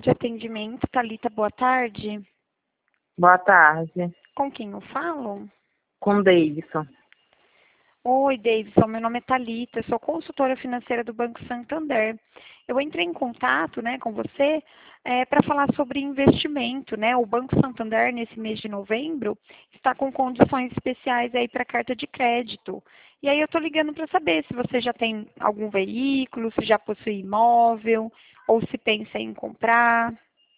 de atendimento, Thalita, boa tarde. Boa tarde. Com quem eu falo? Com Davidson. Oi, Davidson, meu nome é Thalita, eu sou consultora financeira do Banco Santander. Eu entrei em contato, com você para falar sobre investimento, O Banco Santander, nesse mês de novembro, está com condições especiais aí para carta de crédito. E aí eu estou ligando para saber se você já tem algum veículo, se já possui imóvel, ou se pensa em comprar.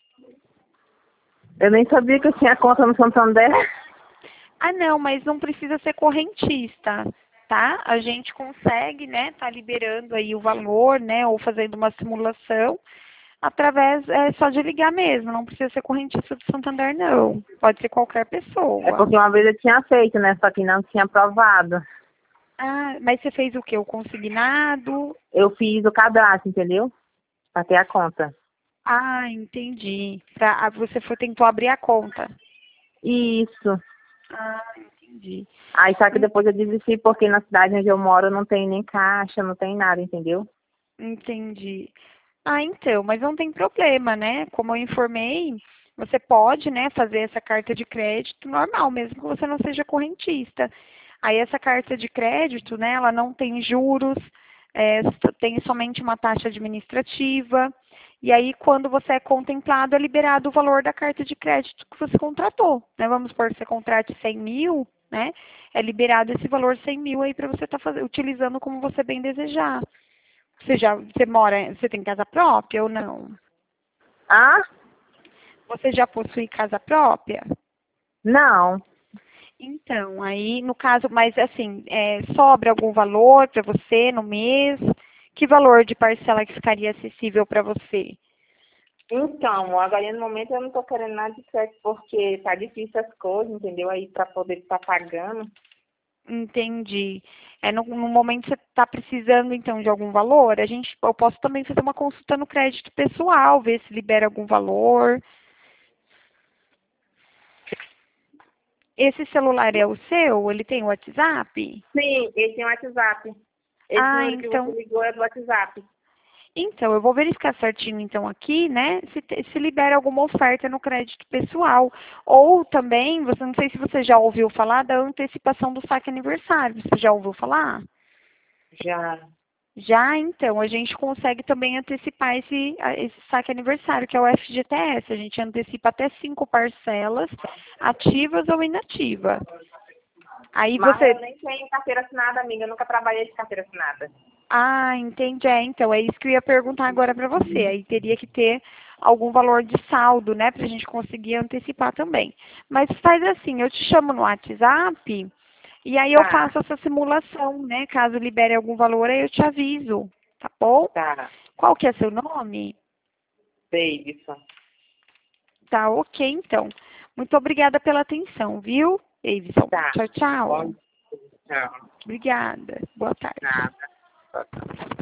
Eu nem sabia que eu tinha conta no Santander. Ah, não, mas não precisa ser correntista, tá? A gente consegue, tá liberando aí o valor, ou fazendo uma simulação através só de ligar mesmo, não precisa ser correntista do Santander, não. Pode ser qualquer É pessoa. porque uma vez eu tinha feito, né? Só que não tinha aprovado. Ah, mas você fez o quê? O consignado? Eu fiz o cadastro, entendeu? Pra ter a conta. Ah, entendi. Você tentou abrir a conta. Isso. Ah, entendi. Aí só que depois eu desisti porque na cidade onde eu moro não tem nem caixa, não tem nada, entendeu? Entendi. Ah, então, mas não tem problema, Como eu informei, você pode, fazer essa carta de crédito normal, mesmo que você não seja correntista. Aí essa carta de crédito, ela não tem juros, tem somente uma taxa administrativa. E aí, quando você é contemplado, é liberado o valor da carta de crédito que você contratou, Vamos supor que você contrate 100 mil, É liberado esse valor 100 mil aí para você estar utilizando como você bem desejar. Você tem casa própria ou não? Ah? Você já possui casa própria? Não. Então, aí no caso, mas assim, sobra algum valor para você no mês? Que valor de parcela que ficaria acessível para você? Então, agora no momento eu não tô querendo nada de crédito porque tá difícil as coisas, entendeu? Aí pra poder estar pagando. Entendi. No momento você está precisando então de algum valor, eu posso também fazer uma consulta no crédito pessoal, ver se libera algum valor. Esse celular é o seu? Ele tem WhatsApp? Sim, ele tem WhatsApp. Esse Ah, número que você então. ligou é do WhatsApp. Então, eu vou verificar certinho então aqui, se libera alguma oferta no crédito pessoal. Ou também, não sei se você já ouviu falar da antecipação do saque aniversário. Você já ouviu falar? Já. Já, então, a gente consegue também antecipar esse saque aniversário, que é o FGTS. A gente antecipa até 5 parcelas, ativas ou inativas. Aí Mas você. eu nem tenho carteira assinada, amiga. Eu nunca trabalhei de carteira assinada. Ah, entendi. Então, é isso que eu ia perguntar agora para você. Aí teria que ter algum valor de saldo, para a gente conseguir antecipar também. Mas faz assim, eu te chamo no WhatsApp e aí eu Tá, faço essa simulação, Caso libere algum valor, aí eu te aviso, tá bom? tá. Qual que é seu nome? Davidson. Tá, ok, então. Muito obrigada pela atenção, viu, Davidson? Tá. Tchau, tchau. Bom, tchau. Obrigada. Boa tarde. Nada.